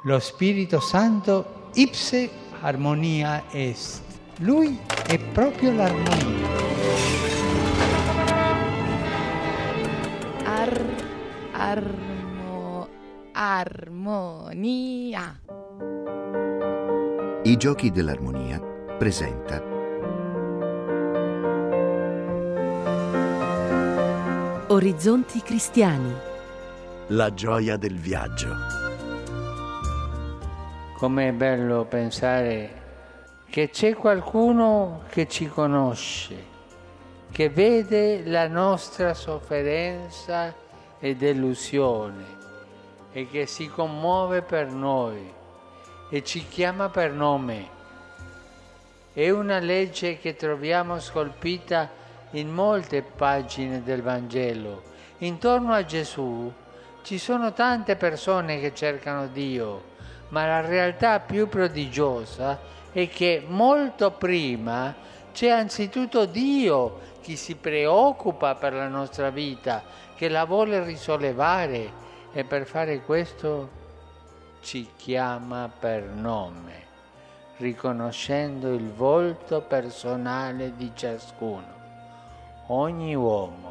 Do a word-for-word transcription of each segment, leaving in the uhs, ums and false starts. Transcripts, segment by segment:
Lo Spirito Santo ipse armonia est. Lui è proprio l'armonia. Ar, armo, armonia. I Giochi dell'Armonia presenta Orizzonti cristiani. La gioia del viaggio. Com'è bello pensare che c'è qualcuno che ci conosce, che vede la nostra sofferenza e delusione e che si commuove per noi e ci chiama per nome. È una legge che troviamo scolpita in molte pagine del Vangelo. Intorno a Gesù ci sono tante persone che cercano Dio, ma la realtà più prodigiosa è che molto prima c'è anzitutto Dio che si preoccupa per la nostra vita, che la vuole risollevare e per fare questo ci chiama per nome, riconoscendo il volto personale di ciascuno, ogni uomo.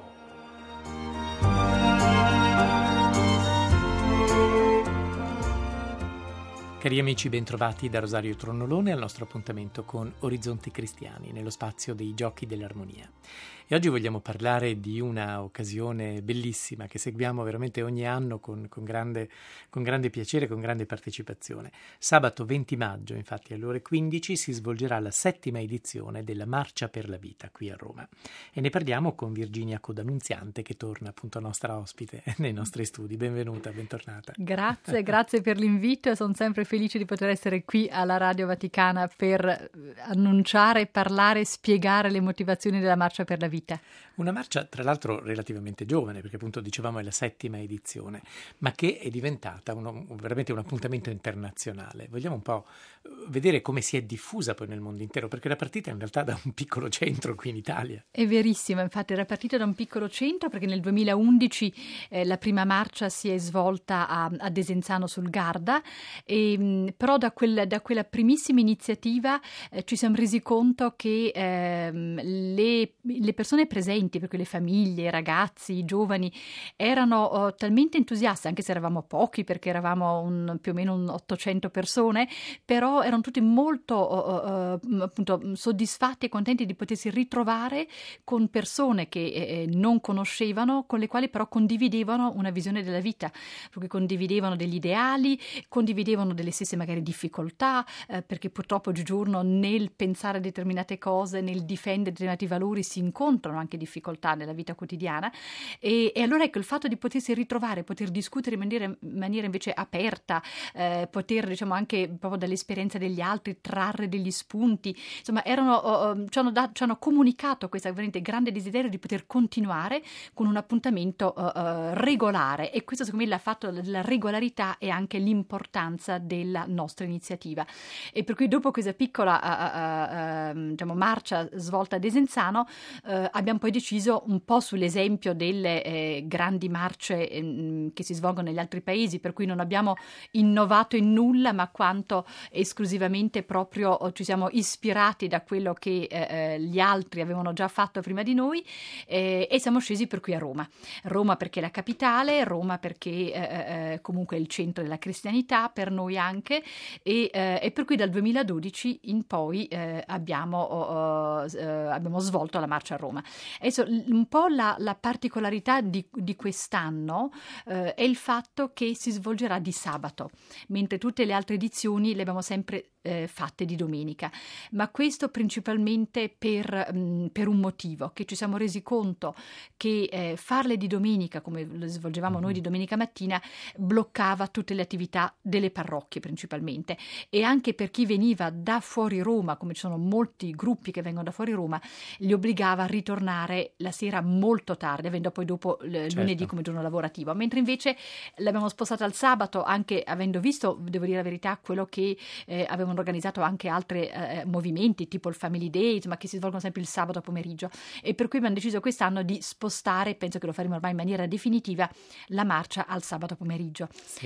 Cari amici, bentrovati da Rosario Tronnolone al nostro appuntamento con Orizzonti Cristiani, nello spazio dei Giochi dell'Armonia. E oggi vogliamo parlare di una occasione bellissima che seguiamo veramente ogni anno con, con, grande, con grande piacere, con grande partecipazione. Sabato venti maggio, infatti, alle ore quindici si svolgerà la settima edizione della Marcia per la Vita qui a Roma. E ne parliamo con Virginia Codanunziante, che torna appunto nostra ospite nei nostri studi. Benvenuta, bentornata. Grazie, grazie per l'invito. Sono sempre felice di poter essere qui alla Radio Vaticana per annunciare, parlare, spiegare le motivazioni della Marcia per la Vita. Una marcia, tra l'altro, relativamente giovane, perché appunto dicevamo è la settima edizione, ma che è diventata uno, veramente un appuntamento internazionale. Vogliamo un po' vedere come si è diffusa poi nel mondo intero, perché era partita in realtà da un piccolo centro qui in Italia. È verissimo, infatti era partita da un piccolo centro, perché nel duemilaundici eh, la prima marcia si è svolta a, a Desenzano sul Garda, e, mh, però da, quel, da quella primissima iniziativa eh, ci siamo resi conto che eh, le, le persone presenti, per cui le famiglie, i ragazzi, i giovani, erano oh, talmente entusiasti, anche se eravamo pochi, perché eravamo un, più o meno un ottocento persone, però erano tutti molto oh, oh, appunto soddisfatti e contenti di potersi ritrovare con persone che eh, non conoscevano, con le quali però condividevano una visione della vita, perché condividevano degli ideali, condividevano delle stesse magari difficoltà, eh, perché purtroppo oggigiorno nel pensare a determinate cose, nel difendere determinati valori si incontrano anche difficoltà nella vita quotidiana, e, e allora ecco il fatto di potersi ritrovare, poter discutere in maniera, in maniera invece aperta, eh, poter diciamo anche proprio dall'esperienza degli altri trarre degli spunti, insomma erano, oh, ci, hanno da, ci hanno comunicato questo veramente grande desiderio di poter continuare con un appuntamento oh, oh, regolare, e questo secondo me l'ha fatto la regolarità e anche l'importanza della nostra iniziativa. E per cui dopo questa piccola uh, uh, uh, diciamo, marcia svolta a Desenzano Uh, abbiamo poi deciso, un po' sull'esempio delle eh, grandi marce eh, che si svolgono negli altri paesi, per cui non abbiamo innovato in nulla, ma quanto esclusivamente proprio oh, ci siamo ispirati da quello che eh, gli altri avevano già fatto prima di noi, eh, e siamo scesi per qui a Roma. Roma perché è la capitale, Roma perché eh, eh, comunque è il centro della cristianità per noi anche, e, eh, e per cui dal duemiladodici in poi eh, abbiamo, oh, oh, eh, abbiamo svolto la marcia a Roma. Adesso un po' la, la particolarità di, di quest'anno eh, è il fatto che si svolgerà di sabato, mentre tutte le altre edizioni le abbiamo sempre eh, fatte di domenica, ma questo principalmente per, mh, per un motivo, che ci siamo resi conto che eh, farle di domenica, come le svolgevamo noi di domenica mattina, bloccava tutte le attività delle parrocchie principalmente, e anche per chi veniva da fuori Roma, come ci sono molti gruppi che vengono da fuori Roma, li obbligava a ritornare la sera molto tardi, avendo poi dopo l- Certo. lunedì come giorno lavorativo, mentre invece l'abbiamo spostata al sabato, anche avendo visto, devo dire la verità, quello che eh, avevano organizzato anche altri eh, movimenti tipo il Family Day, ma che si svolgono sempre il sabato pomeriggio, e per cui abbiamo deciso quest'anno di spostare, penso che lo faremo ormai in maniera definitiva, la marcia al sabato pomeriggio. Sì.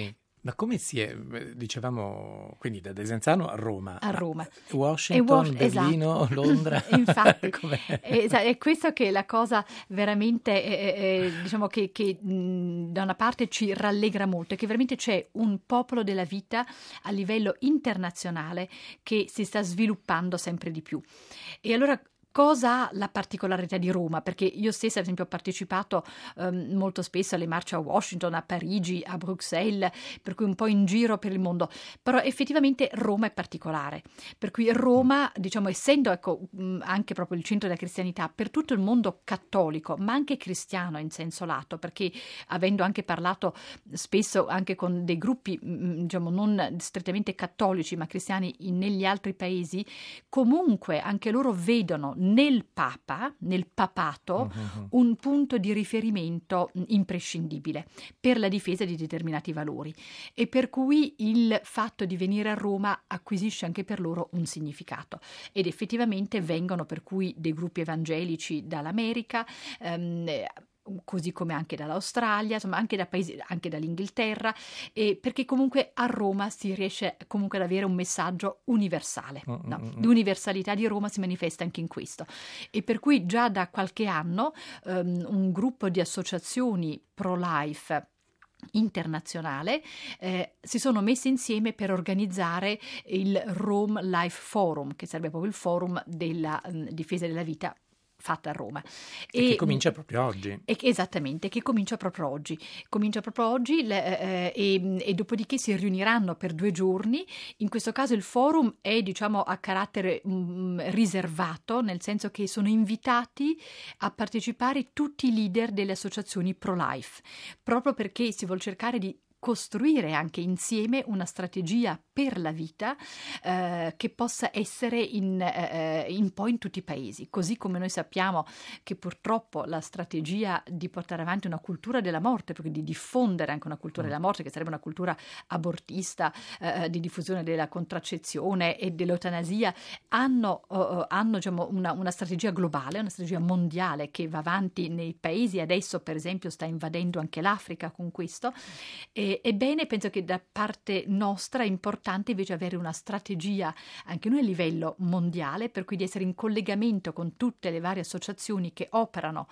Ma come si è, dicevamo, quindi da Desenzano a Roma, a Roma. Washington, Was- Berlino, esatto. Londra. Infatti, è, è questo che è la cosa veramente, è, è, diciamo che, che mh, da una parte ci rallegra molto, è che veramente c'è un popolo della vita a livello internazionale che si sta sviluppando sempre di più. E allora cosa ha la particolarità di Roma? Perché io stessa, ad esempio, ho partecipato um, molto spesso alle marce a Washington, a Parigi, a Bruxelles, per cui un po' in giro per il mondo. Però effettivamente Roma è particolare. Per cui Roma, diciamo, essendo ecco, anche proprio il centro della cristianità, per tutto il mondo cattolico, ma anche cristiano in senso lato, perché avendo anche parlato spesso anche con dei gruppi, diciamo, non strettamente cattolici, ma cristiani in, negli altri paesi, comunque anche loro vedono nel Papa, nel papato, uh-huh. un punto di riferimento imprescindibile per la difesa di determinati valori, e per cui il fatto di venire a Roma acquisisce anche per loro un significato, ed effettivamente vengono per cui dei gruppi evangelici dall'America, ehm, così come anche dall'Australia, insomma anche da paesi, anche dall'Inghilterra, e perché comunque a Roma si riesce comunque ad avere un messaggio universale, no? Mm-hmm. L'universalità di Roma si manifesta anche in questo, e per cui già da qualche anno um, un gruppo di associazioni pro-life internazionale eh, si sono messi insieme per organizzare il Rome Life Forum, che sarebbe proprio il forum della um, difesa della vita fatta a Roma. E, e che comincia proprio oggi. E che, esattamente, che comincia proprio oggi. Comincia proprio oggi le, eh, e, e dopodiché si riuniranno per due giorni. In questo caso il forum è, diciamo, a carattere mh, riservato, nel senso che sono invitati a partecipare tutti i leader delle associazioni pro-life, proprio perché si vuol cercare di costruire anche insieme una strategia per la vita eh, che possa essere in, eh, in poi in tutti i paesi, così come noi sappiamo che purtroppo la strategia di portare avanti una cultura della morte, perché di diffondere anche una cultura mm. della morte, che sarebbe una cultura abortista, eh, di diffusione della contraccezione e dell'eutanasia, hanno, uh, hanno diciamo, una, una strategia globale, una strategia mondiale che va avanti nei paesi. Adesso per esempio sta invadendo anche l'Africa con questo. E, Ebbene, penso che da parte nostra è importante invece avere una strategia anche noi a livello mondiale, per cui di essere in collegamento con tutte le varie associazioni che operano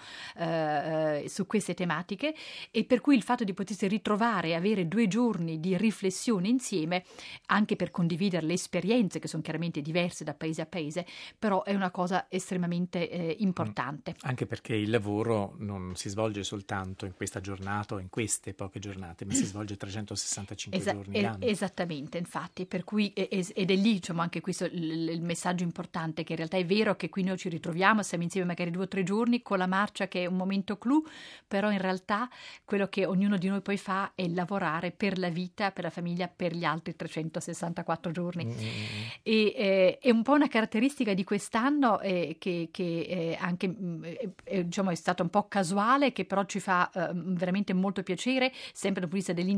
eh, su queste tematiche, e per cui il fatto di potersi ritrovare e avere due giorni di riflessione insieme, anche per condividere le esperienze che sono chiaramente diverse da paese a paese, però è una cosa estremamente eh, importante. Anche perché il lavoro non si svolge soltanto in questa giornata o in queste poche giornate, ma si svolge trecentosessantacinque Esa- giorni l'anno. Esattamente, infatti, per cui ed è lì, diciamo, anche questo il, il messaggio importante, che in realtà è vero che qui noi ci ritroviamo, siamo insieme magari due o tre giorni con la marcia, che è un momento clou, però in realtà quello che ognuno di noi poi fa è lavorare per la vita, per la famiglia, per gli altri trecentosessantaquattro giorni. Mm-hmm. E eh, è un po' una caratteristica di quest'anno eh, che, che eh, anche eh, diciamo è stata un po' casuale, che però ci fa eh, veramente molto piacere, sempre dal punto di vista dell'internazionalizzazione,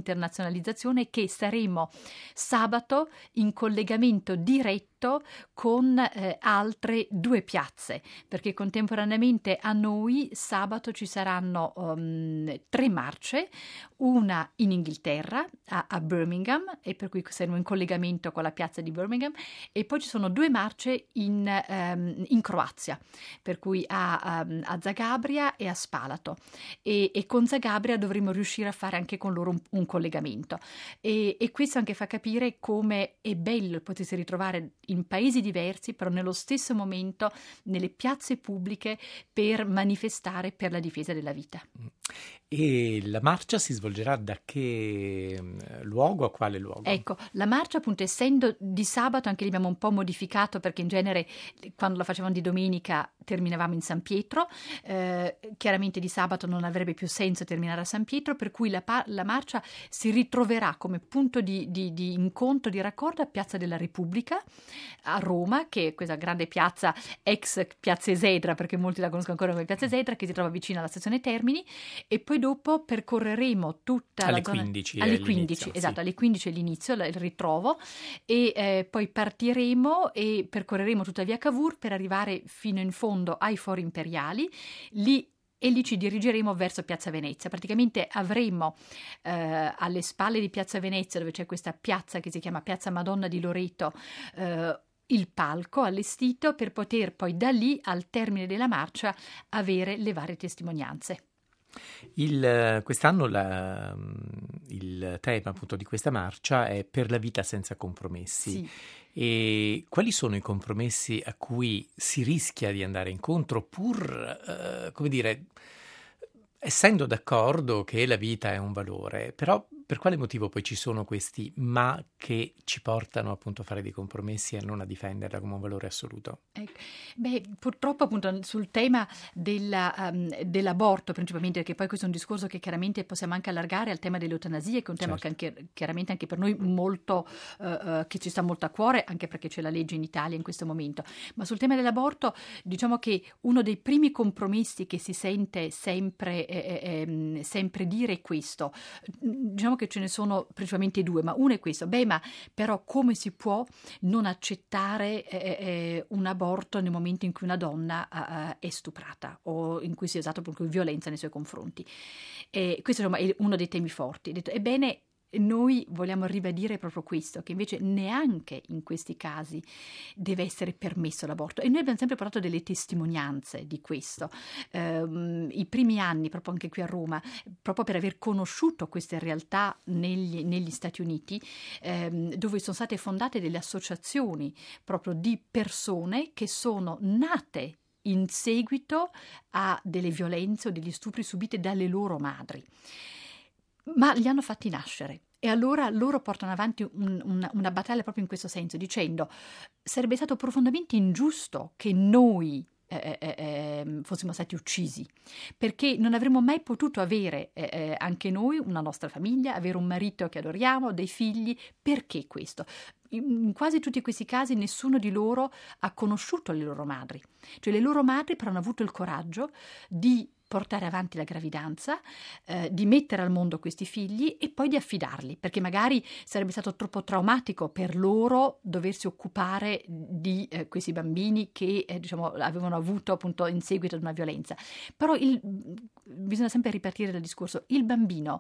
che saremo sabato in collegamento diretto con eh, altre due piazze, perché contemporaneamente a noi sabato ci saranno um, tre marce, una in Inghilterra a, a Birmingham, e per cui saremo in collegamento con la piazza di Birmingham, e poi ci sono due marce in, um, in Croazia, per cui a, um, a Zagabria e a Spalato, e, e con Zagabria dovremo riuscire a fare anche con loro un, un collegamento, e, e questo anche fa capire come è bello potersi ritrovare in paesi diversi, però nello stesso momento nelle piazze pubbliche per manifestare per la difesa della vita. E la marcia si svolgerà da che luogo a quale luogo? Ecco, la marcia, appunto, essendo di sabato, anche lì abbiamo un po' modificato, perché in genere quando la facevamo di domenica terminavamo in San Pietro, eh, chiaramente di sabato non avrebbe più senso terminare a San Pietro, per cui la, la marcia si ritroverà come punto di, di, di incontro, di raccordo a Piazza della Repubblica a Roma, che è questa grande piazza, ex Piazza Esedra, perché molti la conoscono ancora come Piazza Esedra, che si trova vicino alla stazione Termini, e poi dopo percorreremo tutta alle la zona quindici alle quindici, esatto, sì. Alle quindici è l'inizio, il ritrovo, e eh, poi partiremo e percorreremo tutta via Cavour per arrivare fino in fondo ai Fori Imperiali. Lì e lì ci dirigeremo verso Piazza Venezia. Praticamente avremo eh, alle spalle di Piazza Venezia, dove c'è questa piazza che si chiama Piazza Madonna di Loreto, eh, il palco allestito per poter poi da lì al termine della marcia avere le varie testimonianze. Il, quest'anno la, il tema appunto di questa marcia è per la vita senza compromessi. Sì. E quali sono i compromessi a cui si rischia di andare incontro pur, eh, come dire, essendo d'accordo che la vita è un valore, però per quale motivo poi ci sono questi ma che ci portano appunto a fare dei compromessi e a non a difenderla come un valore assoluto? Ecco. Beh, purtroppo appunto sul tema della, um, dell'aborto principalmente, perché poi questo è un discorso che chiaramente possiamo anche allargare al tema dell'eutanasia, che è un tema certo. che anche, chiaramente anche per noi molto, uh, uh, che ci sta molto a cuore, anche perché c'è la legge in Italia in questo momento. Ma sul tema dell'aborto diciamo che uno dei primi compromessi che si sente sempre, eh, eh, sempre dire è questo. Diciamo che ce ne sono principalmente due, ma uno è questo: beh, ma però come si può non accettare eh, eh, un aborto nel momento in cui una donna eh, è stuprata o in cui si è usata proprio violenza nei suoi confronti? E questo insomma, è uno dei temi forti. Detto, ebbene, noi vogliamo ribadire proprio questo, che invece neanche in questi casi deve essere permesso l'aborto, e noi abbiamo sempre portato delle testimonianze di questo. Um, i primi anni, proprio anche qui a Roma, proprio per aver conosciuto queste realtà negli, negli Stati Uniti, um, dove sono state fondate delle associazioni proprio di persone che sono nate in seguito a delle violenze o degli stupri subiti dalle loro madri, ma li hanno fatti nascere. E allora loro portano avanti un, una, una battaglia proprio in questo senso, dicendo: sarebbe stato profondamente ingiusto che noi eh, eh, eh, fossimo stati uccisi, perché non avremmo mai potuto avere eh, eh, anche noi una nostra famiglia, avere un marito che adoriamo, dei figli. Perché questo? In quasi tutti questi casi nessuno di loro ha conosciuto le loro madri, cioè le loro madri però hanno avuto il coraggio di portare avanti la gravidanza, eh, di mettere al mondo questi figli e poi di affidarli, perché magari sarebbe stato troppo traumatico per loro doversi occupare di eh, questi bambini che eh, diciamo avevano avuto appunto in seguito ad una violenza. Però il, bisogna sempre ripartire dal discorso: il bambino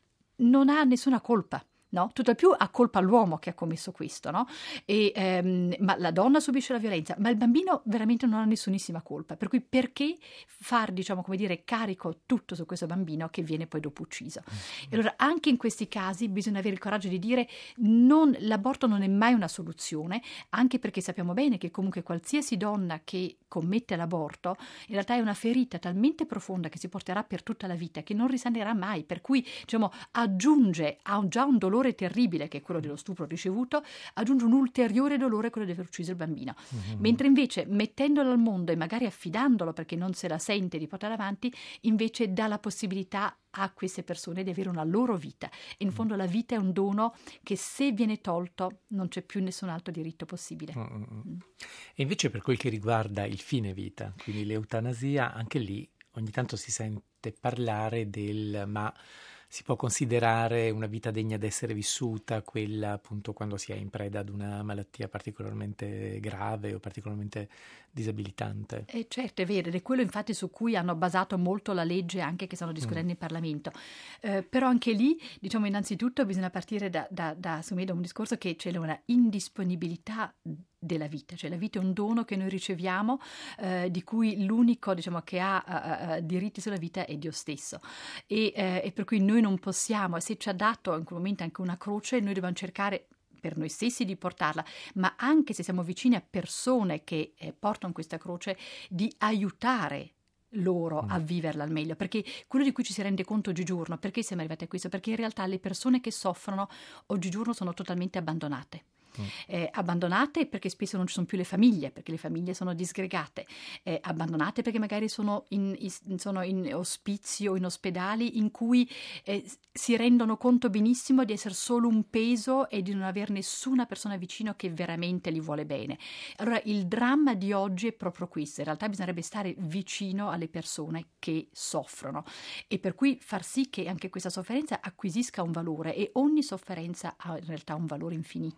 non ha nessuna colpa. No? Tutto più ha colpa l'uomo che ha commesso questo, no? E, ehm, ma la donna subisce la violenza, ma il bambino veramente non ha nessunissima colpa. Per cui perché far, diciamo, come dire, carico tutto su questo bambino che viene poi dopo ucciso? Mm. E allora anche in questi casi bisogna avere il coraggio di dire non, l'aborto non è mai una soluzione, anche perché sappiamo bene che comunque qualsiasi donna che commette l'aborto in realtà è una ferita talmente profonda che si porterà per tutta la vita, che non risanerà mai, per cui diciamo aggiunge a già un dolore terribile che è quello dello stupro ricevuto, aggiunge un ulteriore dolore, quello di aver ucciso il bambino. Mm-hmm. Mentre invece mettendolo al mondo e magari affidandolo perché non se la sente di portare avanti, invece dà la possibilità a queste persone di avere una loro vita. E in fondo la vita è un dono che, se viene tolto, non c'è più nessun altro diritto possibile. Mm-hmm. Mm. E invece per quel che riguarda il fine vita, quindi l'eutanasia, anche lì ogni tanto si sente parlare del ma si può considerare una vita degna d'essere vissuta quella appunto quando si è in preda ad una malattia particolarmente grave o particolarmente disabilitante. Eh certo, è vero, ed è quello infatti su cui hanno basato molto la legge anche che stanno discutendo mm. in Parlamento. Eh, però anche lì, diciamo, innanzitutto bisogna partire da, da, da, da un discorso che c'è una indisponibilità della vita, cioè la vita è un dono che noi riceviamo, eh, di cui l'unico, diciamo, che ha uh, uh, diritti sulla vita è Dio stesso, e, eh, e per cui noi non possiamo, se ci ha dato in quel momento anche una croce, noi dobbiamo cercare per noi stessi di portarla, ma anche se siamo vicini a persone che eh, portano questa croce, di aiutare loro a viverla al meglio, perché quello di cui ci si rende conto oggigiorno, perché siamo arrivati a questo? Perché in realtà le persone che soffrono oggigiorno sono totalmente abbandonate. Eh, abbandonate perché spesso non ci sono più le famiglie, perché le famiglie sono disgregate, eh, abbandonate perché magari sono in, in, sono in ospizi o in ospedali in cui eh, si rendono conto benissimo di essere solo un peso e di non avere nessuna persona vicino che veramente li vuole bene. Allora il dramma di oggi è proprio questo: in realtà bisognerebbe stare vicino alle persone che soffrono, e per cui far sì che anche questa sofferenza acquisisca un valore, e ogni sofferenza ha in realtà un valore infinito. Mm-hmm.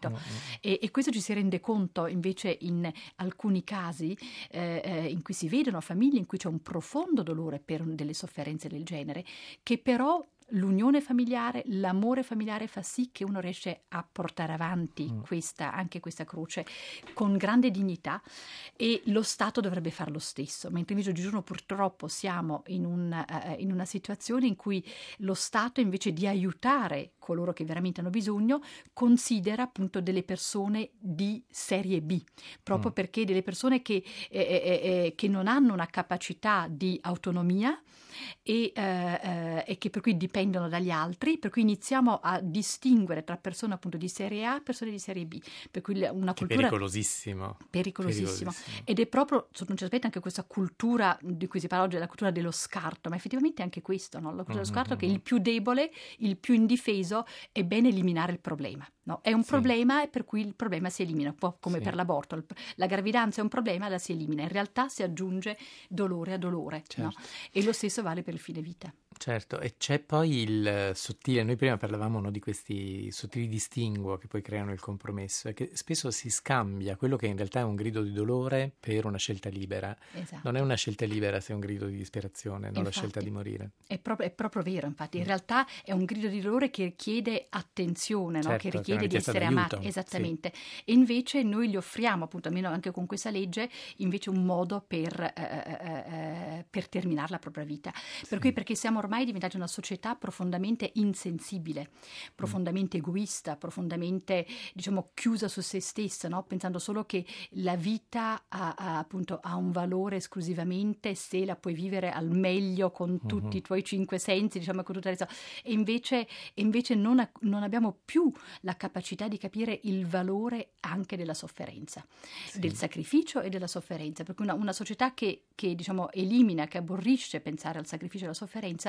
E, e questo ci si rende conto invece in alcuni casi eh, eh, in cui si vedono famiglie in cui c'è un profondo dolore per delle sofferenze del genere, che però l'unione familiare, l'amore familiare fa sì che uno riesce a portare avanti mm. questa, anche questa croce con grande dignità, e lo Stato dovrebbe fare lo stesso, mentre invece oggigiorno purtroppo siamo in, un, uh, in una situazione in cui lo Stato, invece di aiutare coloro che veramente hanno bisogno, considera appunto delle persone di serie B, proprio mm. perché delle persone che, eh, eh, eh, che non hanno una capacità di autonomia e, eh, e che per cui dipendono dagli altri, per cui iniziamo a distinguere tra persone appunto di serie A e persone di serie B, per cui una che cultura pericolosissimo. pericolosissimo pericolosissimo ed è proprio sotto un certo aspetto anche questa cultura di cui si parla oggi, la cultura dello scarto, ma effettivamente anche questo, no? La cultura dello scarto, mm-hmm. che il più debole, il più indifeso, è bene eliminare il problema. No, è un sì. problema e per cui il problema si elimina, un po' come sì. per l'aborto. La gravidanza è un problema, la si elimina. In realtà si aggiunge dolore a dolore. Certo. No? E lo stesso vale per il fine vita. Certo, e c'è poi il sottile, noi prima parlavamo, no, di questi sottili distinguo che poi creano il compromesso, e che spesso si scambia quello che in realtà è un grido di dolore per una scelta libera. Esatto. Non è una scelta libera se è un grido di disperazione, non la scelta di morire. È proprio, è proprio vero, infatti, in mm. realtà è un grido di dolore che chiede attenzione, no? Certo, che richiede di essere amato, esattamente. Sì. E invece noi gli offriamo, appunto, almeno anche con questa legge, invece un modo per, eh, eh, per terminare la propria vita. Per sì. cui perché siamo ormai diventati una società profondamente insensibile, profondamente mm. egoista, profondamente, diciamo, chiusa su se stessa, no? Pensando solo che la vita ha, ha, appunto, ha un valore esclusivamente se la puoi vivere al meglio con mm-hmm. tutti i tuoi cinque sensi, diciamo, con tutta la... e invece, e invece non, ha, non abbiamo più la capacità di capire il valore anche della sofferenza, sì. del sacrificio e della sofferenza, perché una, una società che, che diciamo elimina, che aborrisce pensare al sacrificio e alla sofferenza,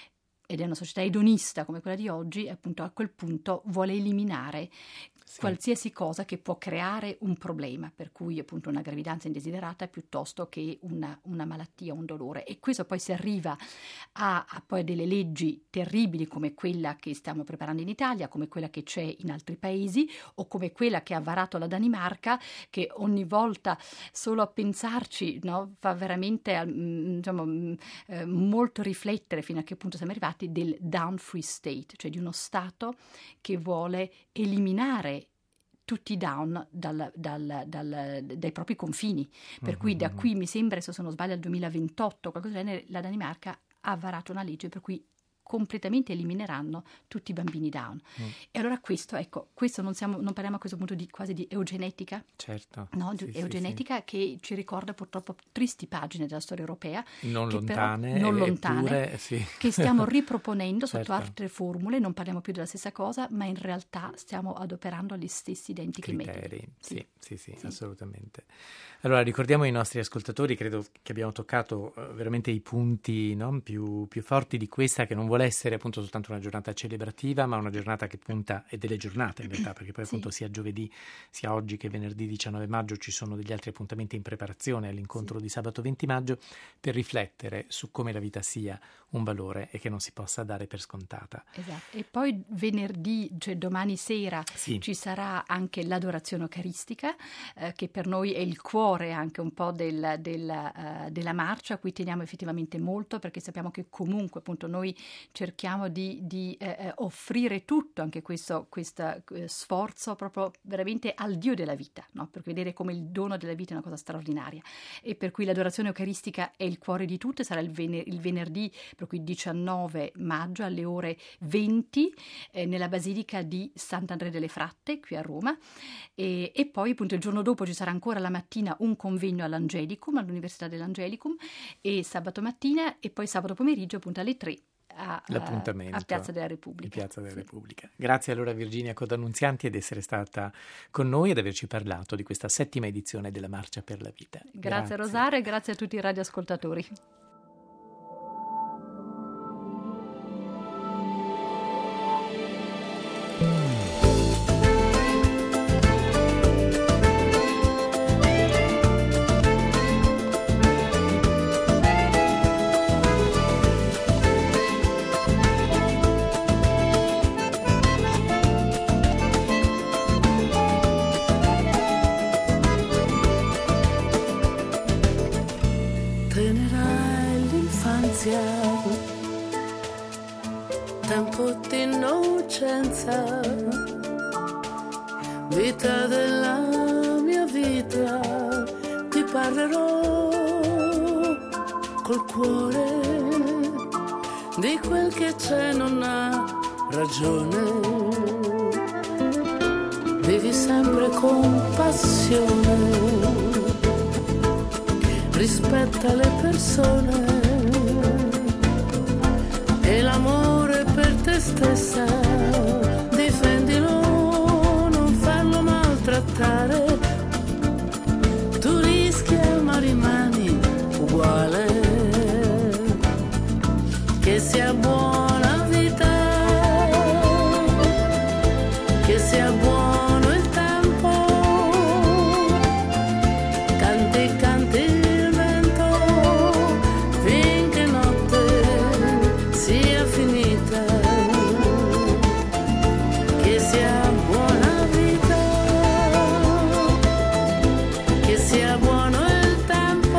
ed è una società edonista come quella di oggi, appunto a quel punto vuole eliminare sì. qualsiasi cosa che può creare un problema, per cui appunto una gravidanza indesiderata piuttosto che una, una malattia, un dolore. E questo poi si arriva a, a poi delle leggi terribili come quella che stiamo preparando in Italia, come quella che c'è in altri paesi, o come quella che ha varato la Danimarca, che ogni volta solo a pensarci, no, fa veramente diciamo, eh, molto riflettere fino a che punto siamo arrivati, del down free state, cioè di uno Stato che vuole eliminare tutti i down dal, dal, dal, dai propri confini. Per mm-hmm. cui da qui mi sembra, se non sbaglio, al duemilaventotto, qualcosa del genere, la Danimarca ha varato una legge per cui completamente elimineranno tutti i bambini down. Mm. E allora questo, ecco, questo non, siamo, non parliamo a questo punto di quasi di eugenetica? Certo. No, di sì, eugenetica sì, che ci ricorda purtroppo tristi pagine della storia europea. Non che lontane. Però, non lontane, eppure, sì. che stiamo riproponendo certo. sotto altre formule, non parliamo più della stessa cosa, ma in realtà stiamo adoperando gli stessi identici criteri. metodi. Sì, sì, sì, sì, assolutamente. Allora, ricordiamo ai nostri ascoltatori, credo che abbiamo toccato uh, veramente i punti, no, più, più forti di questa, che non vuole essere appunto soltanto una giornata celebrativa, ma una giornata che punta, e delle giornate in realtà, perché poi appunto sì. sia giovedì, sia oggi che venerdì diciannove maggio ci sono degli altri appuntamenti in preparazione all'incontro sì. di sabato venti maggio, per riflettere su come la vita sia un valore e che non si possa dare per scontata. Esatto. E poi venerdì, cioè domani sera, sì. ci sarà anche l'adorazione eucaristica, eh, che per noi è il cuore anche un po' del, del, uh, della marcia, a cui teniamo effettivamente molto, perché sappiamo che comunque appunto noi cerchiamo di, di eh, offrire tutto, anche questo, questo eh, sforzo proprio veramente al Dio della vita, no? Per vedere come il dono della vita è una cosa straordinaria, e per cui l'adorazione eucaristica è il cuore di tutto, e sarà il, vener- il venerdì, per cui diciannove maggio alle ore venti eh, nella Basilica di Sant'Andrea delle Fratte qui a Roma, e, e poi appunto il giorno dopo ci sarà ancora la mattina un convegno all'Angelicum, all'Università dell'Angelicum, e sabato mattina, e poi sabato pomeriggio appunto alle tre a, l'appuntamento a Piazza della Repubblica. Piazza della sì. Repubblica. Grazie allora Virginia Codannunzianti ed essere stata con noi ed averci parlato di questa settima edizione della Marcia per la Vita. Grazie, grazie. Rosario, e grazie a tutti i radioascoltatori. vita della mia vita, ti parlerò col cuore di quel che c'è, non ha ragione. Vivi sempre con passione, rispetta le persone e l'amore per te stessa, difendilo, non farlo maltrattare, tu rischi ma rimani uguale, che sia buona vita, che sia buono il tempo, canti canti il vento, finché notte sia finita, che sia buona vita, che sia buono il tempo,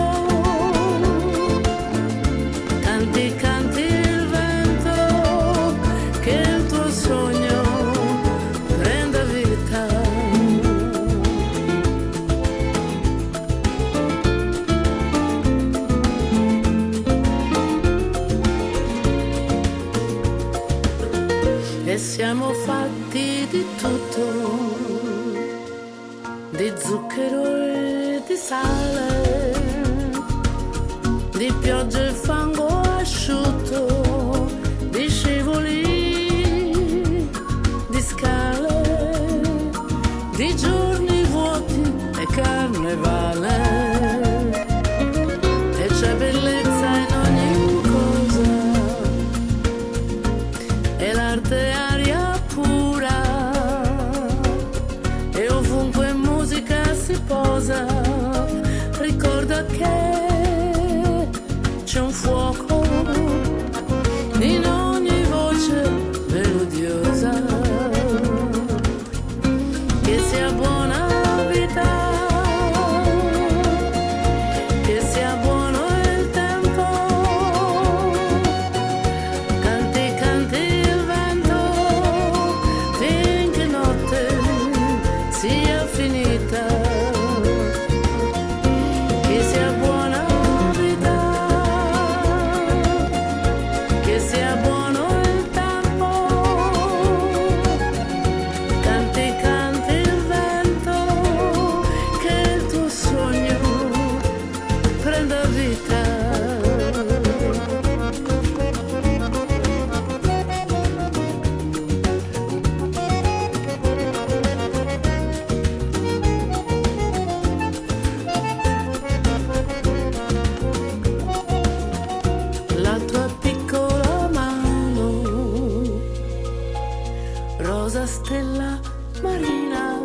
canti canti il vento, che il tuo sogno prenda vita. E siamo fatti di tutto, di zucchero e di sale, di pioggia e fango asciutto, di scivoli, di scale, di giorni vuoti e carnevale. E c'è bellezza in ogni cosa, e l'arte è aria pura, e ovunque musica si posa, ricorda che c'è un fuoco in ogni voce melodiosa, che sia buona vita, che sia buono il tempo, canti canti il vento, finché notte sia finita, che sia buona vita, che sia buono il tempo, canti canti il vento, che il tuo sogno prenda vita. La tua piccola mano, rosa stella marina,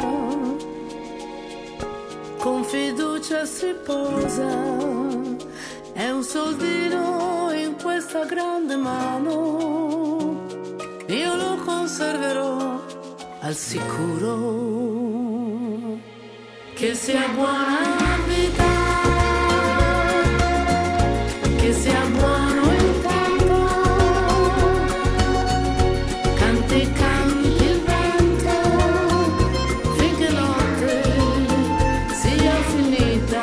con fiducia si posa, è un soldino in questa grande mano, io lo conserverò al sicuro, che sia buona vita, che sia buono il tempo, canti canti il vento, finché notte sia finita,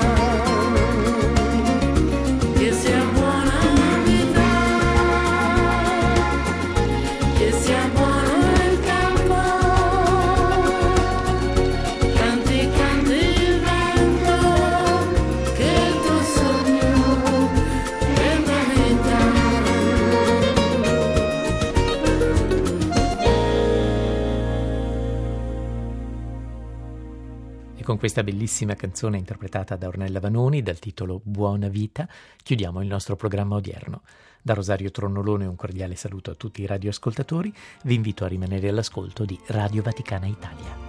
che sia buona vita, che sia buono il tempo, canti canti il vento, che il tuo sogno prenda vita. E con questa bellissima canzone interpretata da Ornella Vanoni dal titolo Buona vita chiudiamo il nostro programma odierno. Da Rosario Tronnolone un cordiale saluto a tutti i radioascoltatori, vi invito a rimanere all'ascolto di Radio Vaticana Italia.